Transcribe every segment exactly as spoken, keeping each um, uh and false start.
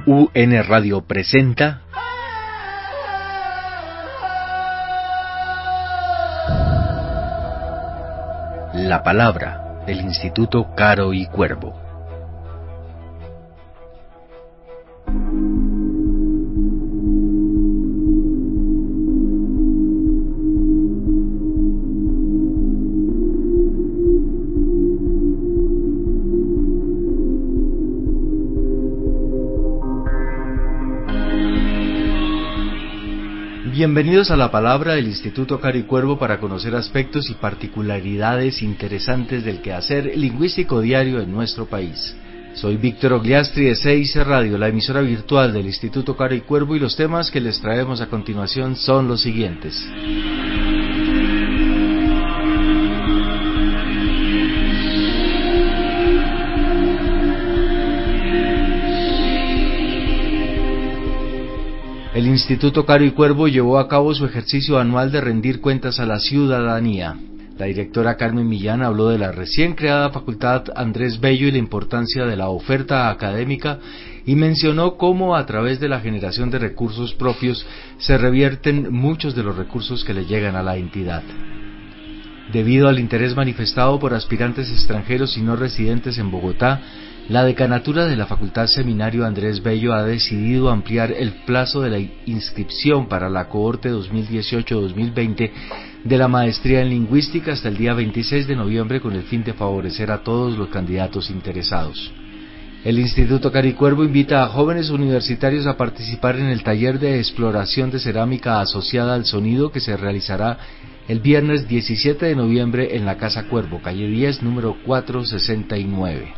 U N Radio presenta La Palabra del Instituto Caro y Cuervo. Bienvenidos a La Palabra del Instituto Caro y Cuervo para conocer aspectos y particularidades interesantes del quehacer lingüístico diario en nuestro país. Soy Víctor Ogliastri de C I C Radio, la emisora virtual del Instituto Caro y Cuervo, y los temas que les traemos a continuación son los siguientes. El Instituto Caro y Cuervo llevó a cabo su ejercicio anual de rendir cuentas a la ciudadanía. La directora Carmen Millán habló de la recién creada Facultad Andrés Bello y la importancia de la oferta académica, y mencionó cómo a través de la generación de recursos propios se revierten muchos de los recursos que le llegan a la entidad. Debido al interés manifestado por aspirantes extranjeros y no residentes en Bogotá, la decanatura de la Facultad Seminario Andrés Bello ha decidido ampliar el plazo de la inscripción para la cohorte dos mil dieciocho dos mil veinte de la maestría en lingüística hasta el día veintiséis de noviembre, con el fin de favorecer a todos los candidatos interesados. El Instituto Caro y Cuervo invita a jóvenes universitarios a participar en el taller de exploración de cerámica asociada al sonido que se realizará el viernes diecisiete de noviembre en la Casa Cuervo, calle diez, número cuatrocientos sesenta y nueve.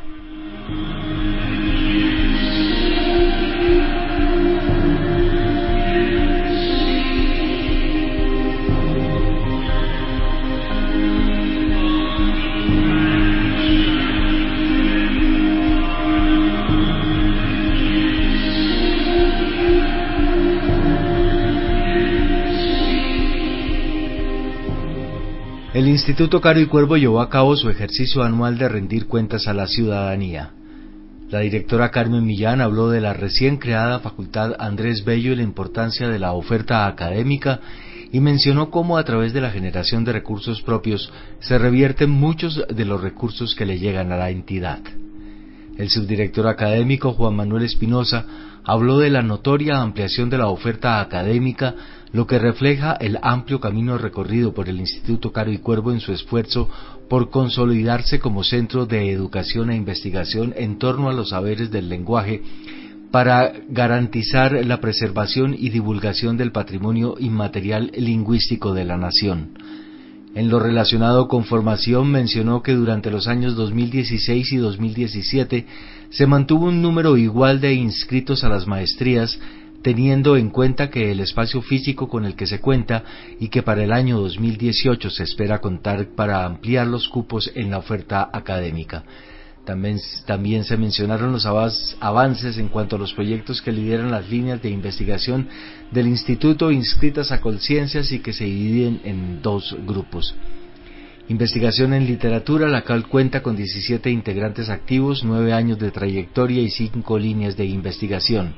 El Instituto Caro y Cuervo llevó a cabo su ejercicio anual de rendir cuentas a la ciudadanía. La directora Carmen Millán habló de la recién creada Facultad Andrés Bello y la importancia de la oferta académica, y mencionó cómo a través de la generación de recursos propios se revierten muchos de los recursos que le llegan a la entidad. El subdirector académico Juan Manuel Espinosa habló de la notoria ampliación de la oferta académica, lo que refleja el amplio camino recorrido por el Instituto Caro y Cuervo en su esfuerzo por consolidarse como centro de educación e investigación en torno a los saberes del lenguaje, para garantizar la preservación y divulgación del patrimonio inmaterial lingüístico de la nación. En lo relacionado con formación, mencionó que durante los años dos mil dieciséis y dos mil diecisiete se mantuvo un número igual de inscritos a las maestrías, teniendo en cuenta que el espacio físico con el que se cuenta y que para el año dos mil dieciocho se espera contar para ampliar los cupos en la oferta académica. También, también se mencionaron los avances en cuanto a los proyectos que lideran las líneas de investigación del Instituto inscritas a Colciencias y que se dividen en dos grupos. Investigación en literatura, la cual cuenta con diecisiete integrantes activos, nueve años de trayectoria y cinco líneas de investigación.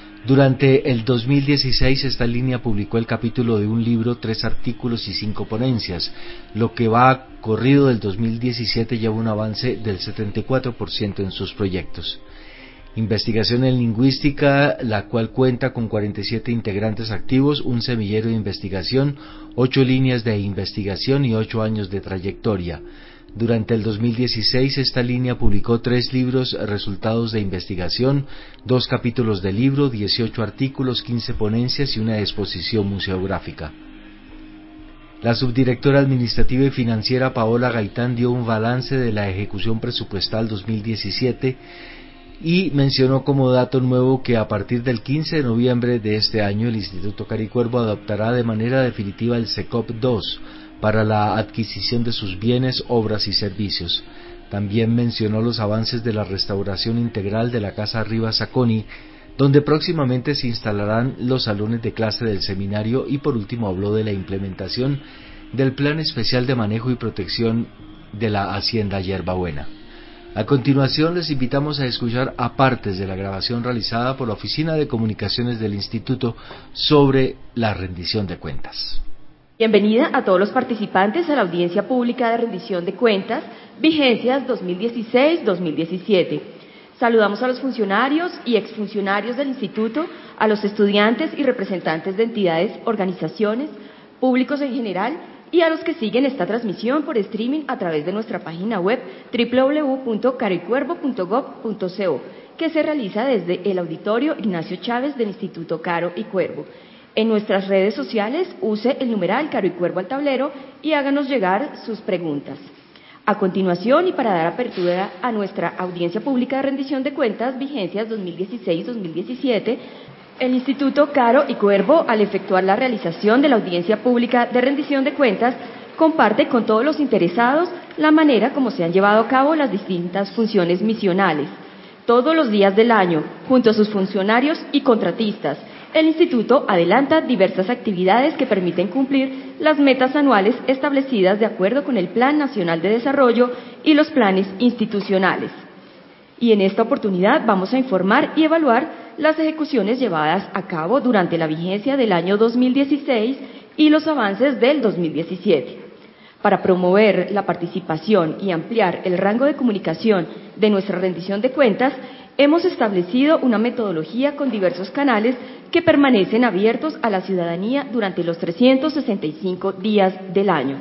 Durante el dos mil dieciséis esta línea publicó el capítulo de un libro, tres artículos y cinco ponencias. Lo que va corrido del dos mil diecisiete lleva un avance del setenta y cuatro por ciento en sus proyectos. Investigación en lingüística, la cual cuenta con cuarenta y siete integrantes activos, un semillero de investigación, ocho líneas de investigación y ocho años de trayectoria. Durante el dos mil dieciséis esta línea publicó tres libros, resultados de investigación, dos capítulos de libro, dieciocho artículos, quince ponencias y una exposición museográfica. La subdirectora administrativa y financiera Paola Gaitán dio un balance de la ejecución presupuestal dos mil diecisiete y mencionó como dato nuevo que a partir del quince de noviembre de este año el Instituto Caro y Cuervo adoptará de manera definitiva el SECOP dos para la adquisición de sus bienes, obras y servicios. También mencionó los avances de la restauración integral de la Casa Rivas Sacconi, donde próximamente se instalarán los salones de clase del seminario, y por último habló de la implementación del Plan Especial de Manejo y Protección de la Hacienda Yerbabuena. A continuación les invitamos a escuchar a partes de la grabación realizada por la Oficina de Comunicaciones del Instituto sobre la rendición de cuentas. Bienvenida a todos los participantes a la audiencia pública de rendición de cuentas, vigencias dos mil dieciséis dos mil diecisiete. Saludamos a los funcionarios y exfuncionarios del Instituto, a los estudiantes y representantes de entidades, organizaciones, públicos en general y a los que siguen esta transmisión por streaming a través de nuestra página web doble u doble u doble u punto caro y cuervo punto gob punto co, que se realiza desde el Auditorio Ignacio Chávez del Instituto Caro y Cuervo. En nuestras redes sociales use el numeral Caro y Cuervo al tablero y háganos llegar sus preguntas. A continuación, y para dar apertura a nuestra audiencia pública de rendición de cuentas, vigencias dos mil dieciséis dos mil diecisiete, el Instituto Caro y Cuervo, al efectuar la realización de la audiencia pública de rendición de cuentas, comparte con todos los interesados la manera como se han llevado a cabo las distintas funciones misionales. Todos los días del año, junto a sus funcionarios y contratistas, el Instituto adelanta diversas actividades que permiten cumplir las metas anuales establecidas de acuerdo con el Plan Nacional de Desarrollo y los planes institucionales. Y en esta oportunidad vamos a informar y evaluar las ejecuciones llevadas a cabo durante la vigencia del año dos mil dieciséis y los avances del dos mil diecisiete. Para promover la participación y ampliar el rango de comunicación de nuestra rendición de cuentas, hemos establecido una metodología con diversos canales que permanecen abiertos a la ciudadanía durante los trescientos sesenta y cinco días del año.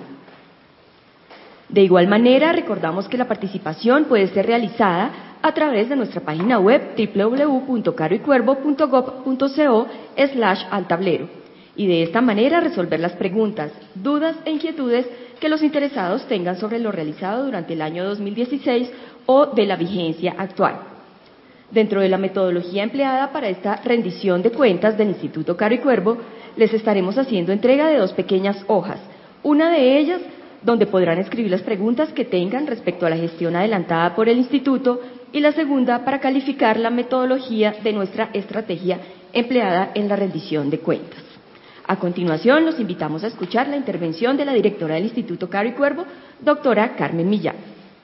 De igual manera, recordamos que la participación puede ser realizada a través de nuestra página web doble u doble u doble u punto caro y cuervo punto gob punto co slash al tablero y de esta manera resolver las preguntas, dudas e inquietudes que los interesados tengan sobre lo realizado durante el año dos mil dieciséis o de la vigencia actual. Dentro de la metodología empleada para esta rendición de cuentas del Instituto Caro y Cuervo, les estaremos haciendo entrega de dos pequeñas hojas, una de ellas donde podrán escribir las preguntas que tengan respecto a la gestión adelantada por el Instituto y la segunda para calificar la metodología de nuestra estrategia empleada en la rendición de cuentas. A continuación, los invitamos a escuchar la intervención de la directora del Instituto Caro y Cuervo, doctora Carmen Millán.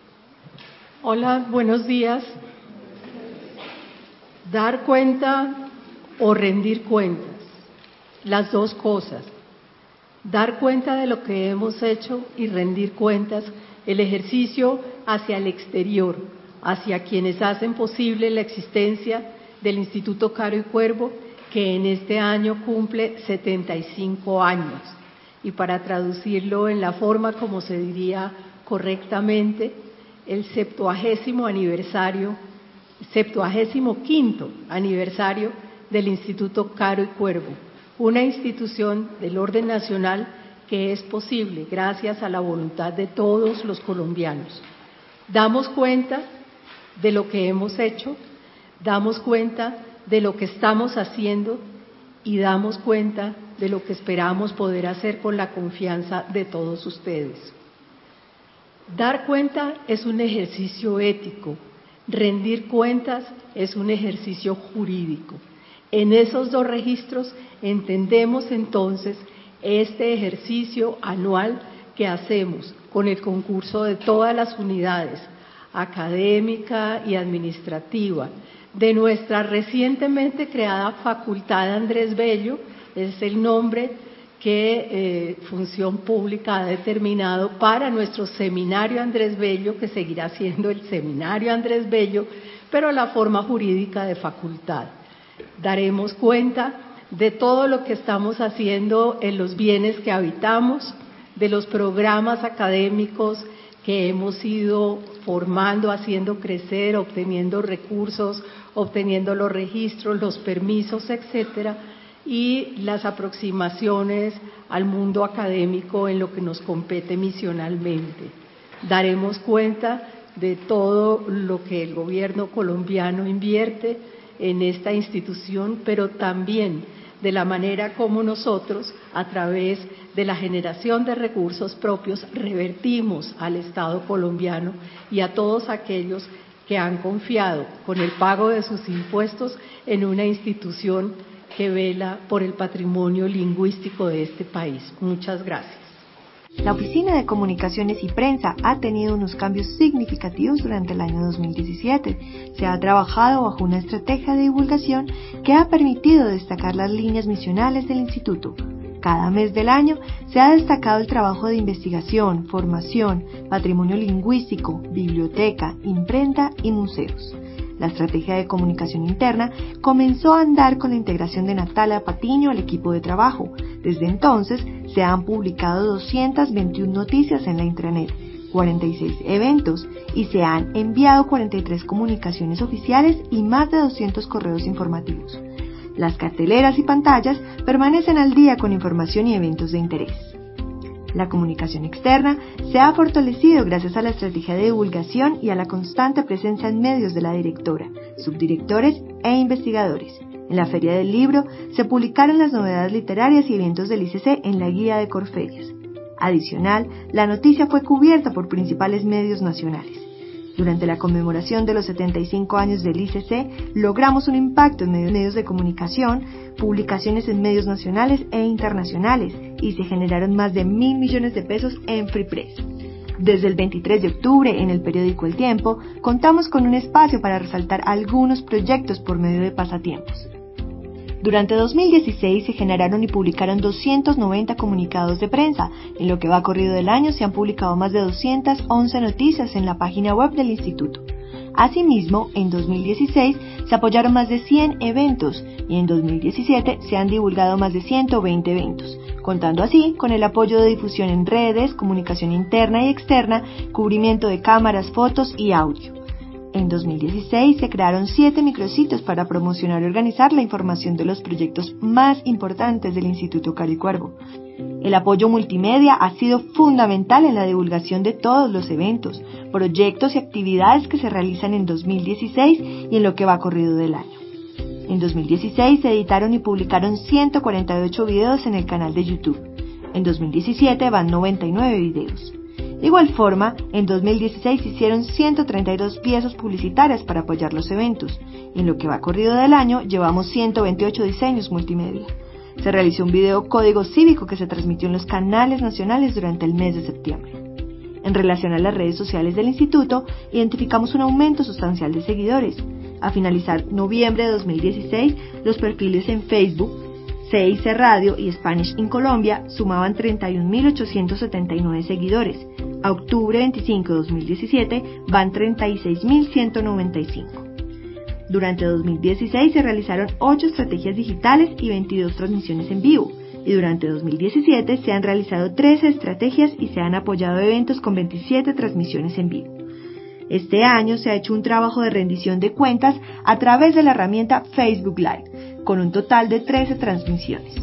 Hola, buenos días. Dar cuenta o rendir cuentas, las dos cosas. Dar cuenta de lo que hemos hecho y rendir cuentas, el ejercicio hacia el exterior, hacia quienes hacen posible la existencia del Instituto Caro y Cuervo, que en este año cumple setenta y cinco años. Y para traducirlo en la forma como se diría correctamente, el septuagésimo aniversario, septuagésimo quinto aniversario del Instituto Caro y Cuervo, una institución del orden nacional que es posible gracias a la voluntad de todos los colombianos. Damos cuenta de lo que hemos hecho, damos cuenta de lo que estamos haciendo y damos cuenta de lo que esperamos poder hacer con la confianza de todos ustedes. Dar cuenta es un ejercicio ético, rendir cuentas es un ejercicio jurídico. En esos dos registros entendemos entonces este ejercicio anual que hacemos con el concurso de todas las unidades, académica y administrativa, de nuestra recientemente creada Facultad Andrés Bello, es el nombre que eh, Función Pública ha determinado para nuestro Seminario Andrés Bello, que seguirá siendo el Seminario Andrés Bello, pero la forma jurídica de facultad. Daremos cuenta de todo lo que estamos haciendo en los bienes que habitamos, de los programas académicos que hemos ido formando, haciendo crecer, obteniendo recursos, obteniendo los registros, los permisos, etcétera, y las aproximaciones al mundo académico en lo que nos compete misionalmente. Daremos cuenta de todo lo que el gobierno colombiano invierte en esta institución, pero también de la manera como nosotros, a través de la generación de recursos propios, revertimos al Estado colombiano y a todos aquellos que han confiado con el pago de sus impuestos en una institución que vela por el patrimonio lingüístico de este país. Muchas gracias. La Oficina de Comunicaciones y Prensa ha tenido unos cambios significativos durante el año dos mil diecisiete. Se ha trabajado bajo una estrategia de divulgación que ha permitido destacar las líneas misionales del Instituto. Cada mes del año se ha destacado el trabajo de investigación, formación, patrimonio lingüístico, biblioteca, imprenta y museos. La estrategia de comunicación interna comenzó a andar con la integración de Natalia Patiño al equipo de trabajo. Desde entonces se han publicado doscientas veintiuna noticias en la intranet, cuarenta y seis eventos y se han enviado cuarenta y tres comunicaciones oficiales y más de doscientos correos informativos. Las carteleras y pantallas permanecen al día con información y eventos de interés. La comunicación externa se ha fortalecido gracias a la estrategia de divulgación y a la constante presencia en medios de la directora, subdirectores e investigadores. En la Feria del Libro se publicaron las novedades literarias y eventos del I C C en la guía de Corferias. Adicional, la noticia fue cubierta por principales medios nacionales. Durante la conmemoración de los setenta y cinco años del I C C, logramos un impacto en medios de comunicación, publicaciones en medios nacionales e internacionales, y se generaron más de mil millones de pesos en Free Press. Desde el veintitrés de octubre, en el periódico El Tiempo, contamos con un espacio para resaltar algunos proyectos por medio de pasatiempos. Durante dos mil dieciséis se generaron y publicaron doscientos noventa comunicados de prensa. En lo que va corrido del año se han publicado más de doscientas once noticias en la página web del Instituto. Asimismo, en dos mil dieciséis se apoyaron más de cien eventos y en dos mil diecisiete se han divulgado más de ciento veinte eventos, contando así con el apoyo de difusión en redes, comunicación interna y externa, cubrimiento de cámaras, fotos y audio. En dos mil dieciséis se crearon siete micrositios para promocionar y organizar la información de los proyectos más importantes del Instituto Caro y Cuervo. El apoyo multimedia ha sido fundamental en la divulgación de todos los eventos, proyectos y actividades que se realizan en dos mil dieciséis y en lo que va corrido del año. En dos mil dieciséis se editaron y publicaron ciento cuarenta y ocho videos en el canal de YouTube. En dos mil diecisiete van noventa y nueve videos. De igual forma, en dos mil dieciséis se hicieron ciento treinta y dos piezas publicitarias para apoyar los eventos. En lo que va corrido del año, llevamos ciento veintiocho diseños multimedia. Se realizó un video código cívico que se transmitió en los canales nacionales durante el mes de septiembre. En relación a las redes sociales del Instituto, identificamos un aumento sustancial de seguidores. A finalizar noviembre de dos mil dieciséis, los perfiles en Facebook, C I C Radio y Spanish in Colombia sumaban treinta y un mil ochocientos setenta y nueve seguidores. A octubre veinticinco de dos mil diecisiete van treinta y seis mil ciento noventa y cinco. Durante dos mil dieciséis se realizaron ocho estrategias digitales y veintidós transmisiones en vivo, y durante dos mil diecisiete se han realizado trece estrategias y se han apoyado eventos con veintisiete transmisiones en vivo. Este año se ha hecho un trabajo de rendición de cuentas a través de la herramienta Facebook Live, con un total de trece transmisiones.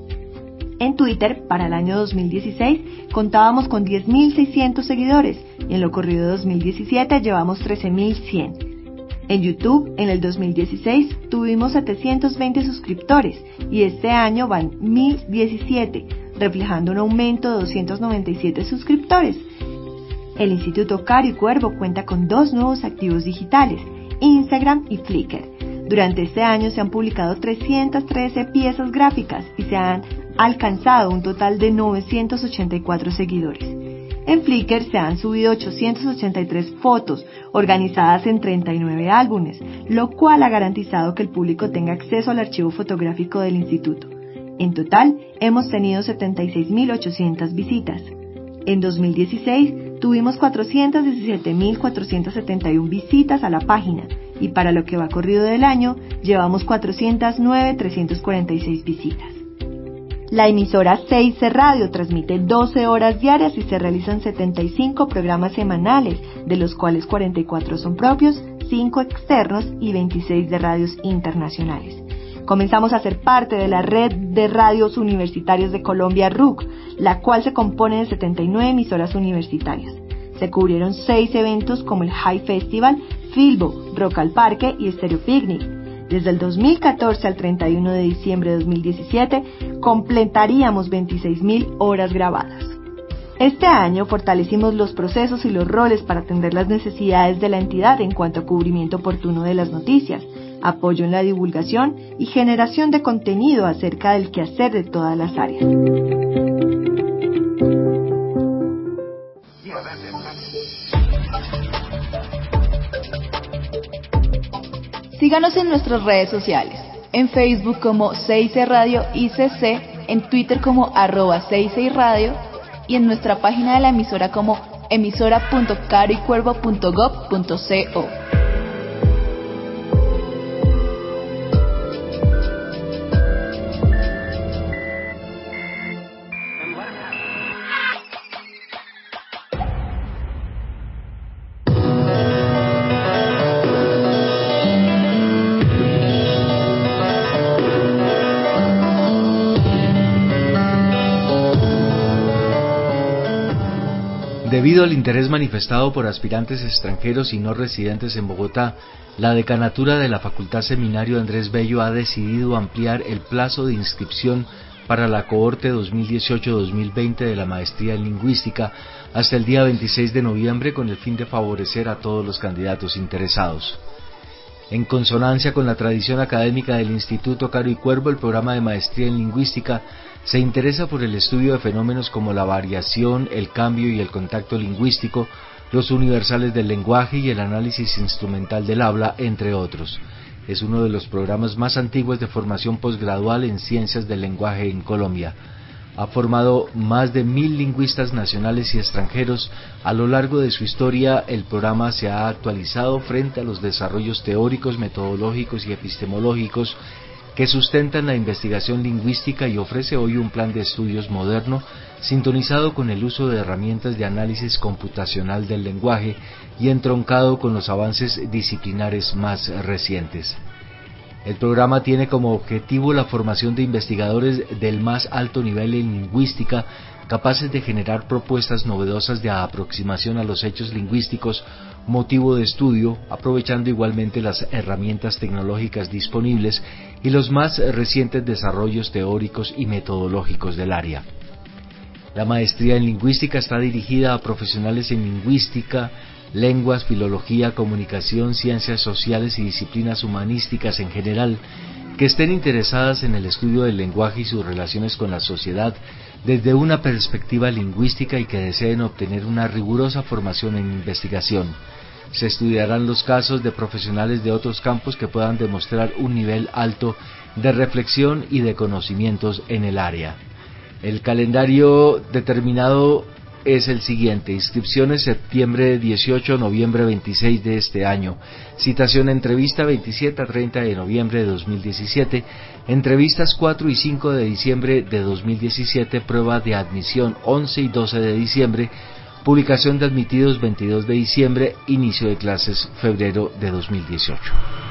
En Twitter, para el año dos mil dieciséis, contábamos con diez mil seiscientos seguidores y en lo corrido de dos mil diecisiete llevamos trece mil cien. En YouTube, en el dos mil dieciséis, tuvimos setecientos veinte suscriptores y este año van mil diecisiete, reflejando un aumento de doscientos noventa y siete suscriptores. El Instituto Caro y Cuervo cuenta con dos nuevos activos digitales, Instagram y Flickr. Durante este año se han publicado trescientas trece piezas gráficas y se han alcanzado un total de novecientos ochenta y cuatro seguidores. En Flickr se han subido ochocientas ochenta y tres fotos organizadas en treinta y nueve álbumes, lo cual ha garantizado que el público tenga acceso al archivo fotográfico del instituto. En total, hemos tenido setenta y seis mil ochocientas visitas. En dos mil dieciséis tuvimos cuatrocientos diecisiete mil cuatrocientos setenta y una visitas a la página y para lo que va corrido del año llevamos cuatrocientos nueve mil trescientas cuarenta y seis visitas. La emisora C I C Radio transmite doce horas diarias y se realizan setenta y cinco programas semanales, de los cuales cuarenta y cuatro son propios, cinco externos y veintiséis de radios internacionales. Comenzamos a ser parte de la Red de Radios Universitarios de Colombia, R U C, la cual se compone de setenta y nueve emisoras universitarias. Se cubrieron seis eventos como el High Festival, Filbo, Rock al Parque y Stereo Picnic. Desde el dos mil catorce al treinta y uno de diciembre de dos mil diecisiete, completaríamos veintiséis mil horas grabadas. Este año fortalecimos los procesos y los roles para atender las necesidades de la entidad en cuanto a cubrimiento oportuno de las noticias, apoyo en la divulgación y generación de contenido acerca del quehacer de todas las áreas. Síganos en nuestras redes sociales, en Facebook como C I C Radio I C C, en Twitter como arroba C I C I Radio y en nuestra página de la emisora como emisora punto caro y cuervo punto gob punto co. Debido al interés manifestado por aspirantes extranjeros y no residentes en Bogotá, la decanatura de la Facultad Seminario Andrés Bello ha decidido ampliar el plazo de inscripción para la cohorte dos mil dieciocho dos mil veinte de la maestría en lingüística hasta el día veintiséis de noviembre con el fin de favorecer a todos los candidatos interesados. En consonancia con la tradición académica del Instituto Caro y Cuervo, el programa de maestría en lingüística se interesa por el estudio de fenómenos como la variación, el cambio y el contacto lingüístico, los universales del lenguaje y el análisis instrumental del habla, entre otros. Es uno de los programas más antiguos de formación posgradual en ciencias del lenguaje en Colombia. Ha formado más de mil lingüistas nacionales y extranjeros. A lo largo de su historia, el programa se ha actualizado frente a los desarrollos teóricos, metodológicos y epistemológicos que sustentan la investigación lingüística y ofrece hoy un plan de estudios moderno, sintonizado con el uso de herramientas de análisis computacional del lenguaje y entroncado con los avances disciplinares más recientes. El programa tiene como objetivo la formación de investigadores del más alto nivel en lingüística, capaces de generar propuestas novedosas de aproximación a los hechos lingüísticos, motivo de estudio, aprovechando igualmente las herramientas tecnológicas disponibles y los más recientes desarrollos teóricos y metodológicos del área. La maestría en lingüística está dirigida a profesionales en lingüística, lenguas, filología, comunicación, ciencias sociales y disciplinas humanísticas en general, que estén interesadas en el estudio del lenguaje y sus relaciones con la sociedad desde una perspectiva lingüística y que deseen obtener una rigurosa formación en investigación. Se estudiarán los casos de profesionales de otros campos que puedan demostrar un nivel alto de reflexión y de conocimientos en el área. El calendario determinado es el siguiente: inscripciones septiembre dieciocho, noviembre veintiséis de este año, citación entrevista veintisiete a treinta de noviembre de dos mil diecisiete, entrevistas cuatro y cinco de diciembre de dos mil diecisiete, prueba de admisión once y doce de diciembre, publicación de admitidos veintidós de diciembre, inicio de clases febrero de dos mil dieciocho.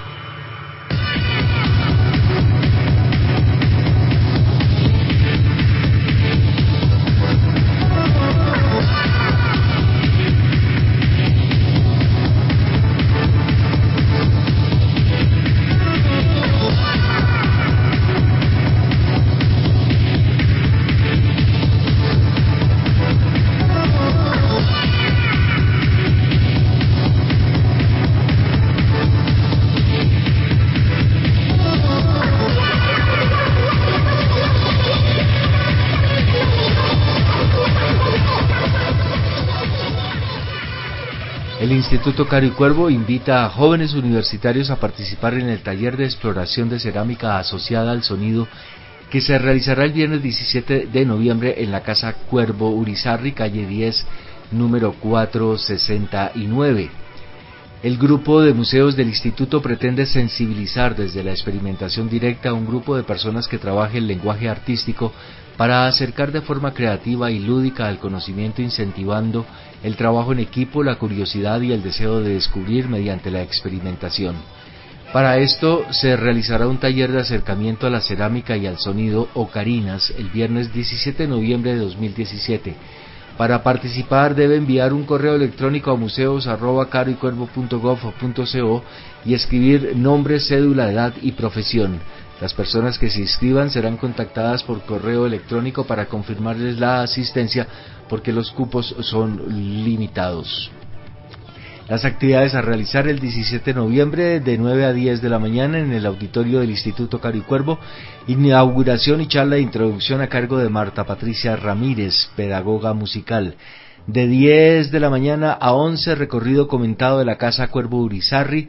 El Instituto Caro y Cuervo invita a jóvenes universitarios a participar en el taller de exploración de cerámica asociada al sonido que se realizará el viernes diecisiete de noviembre en la Casa Cuervo Urizarry, calle diez, número cuatrocientos sesenta y nueve. El grupo de museos del instituto pretende sensibilizar desde la experimentación directa a un grupo de personas que trabaje el lenguaje artístico para acercar de forma creativa y lúdica al conocimiento, incentivando el trabajo en equipo, la curiosidad y el deseo de descubrir mediante la experimentación. Para esto se realizará un taller de acercamiento a la cerámica y al sonido ocarinas el viernes diecisiete de noviembre de dos mil diecisiete. Para participar debe enviar un correo electrónico a museos arroba caro y cuervo punto gob punto co y escribir nombre, cédula, edad y profesión. Las personas que se inscriban serán contactadas por correo electrónico para confirmarles la asistencia, porque los cupos son limitados. Las actividades a realizar el diecisiete de noviembre de nueve a diez de la mañana en el auditorio del Instituto Caro y Cuervo, inauguración y charla de introducción a cargo de Marta Patricia Ramírez, pedagoga musical. De diez de la mañana a once, recorrido comentado de la Casa Cuervo Urizarry,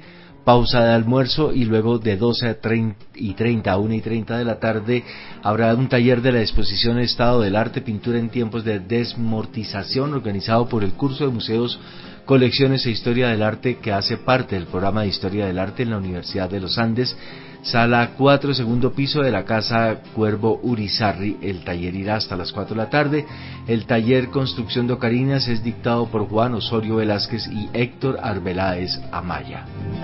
pausa de almuerzo y luego de doce y treinta a una y treinta de la tarde habrá un taller de la exposición Estado del Arte, Pintura en tiempos de desmortización, organizado por el curso de Museos, Colecciones e Historia del Arte, que hace parte del programa de Historia del Arte en la Universidad de los Andes, sala cuatro, segundo piso de la Casa Cuervo Urizarry. El taller irá hasta las cuatro de la tarde. El taller Construcción de Ocarinas es dictado por Juan Osorio Velázquez y Héctor Arbeláez Amaya.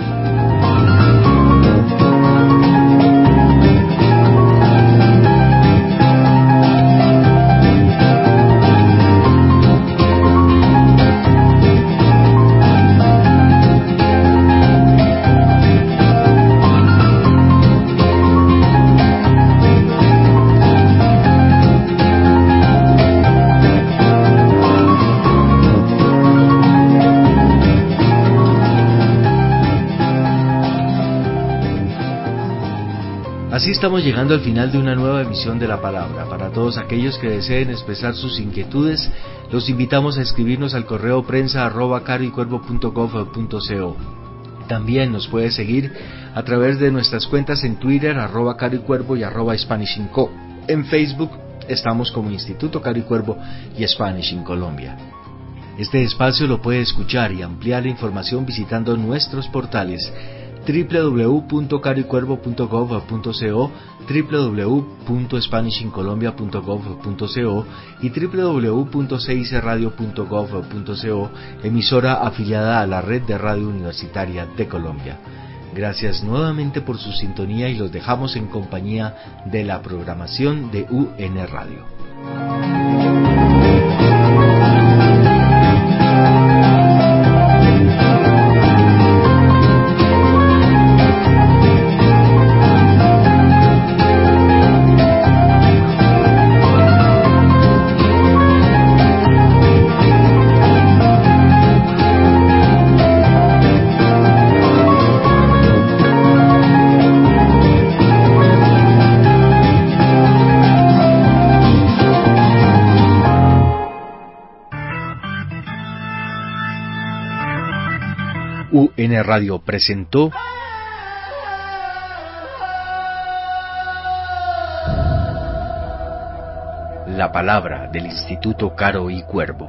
Así estamos llegando al final de una nueva emisión de La Palabra. Para todos aquellos que deseen expresar sus inquietudes, los invitamos a escribirnos al correo prensa arroba caroycuervo punto gov punto co. También nos puede seguir a través de nuestras cuentas en Twitter, arroba caroycuervo y arroba Spanish in Co. En Facebook estamos como Instituto Caro y Cuervo y Spanish in Colombia. Este espacio lo puede escuchar y ampliar la información visitando nuestros portales doble u doble u doble u punto caroycuervo punto gov punto co, doble u doble u doble u punto spanish in colombia punto gov punto co y doble u doble u doble u punto c i c radio punto gov punto co, emisora afiliada a la Red de Radio Universitaria de Colombia. Gracias nuevamente por su sintonía y los dejamos en compañía de la programación de U N Radio. U N Radio presentó La Palabra del Instituto Caro y Cuervo.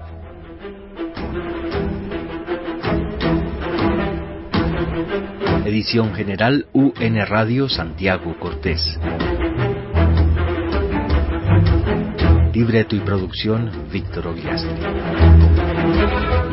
Edición general U N Radio Santiago Cortés. Libreto y producción Víctor Ogliastri.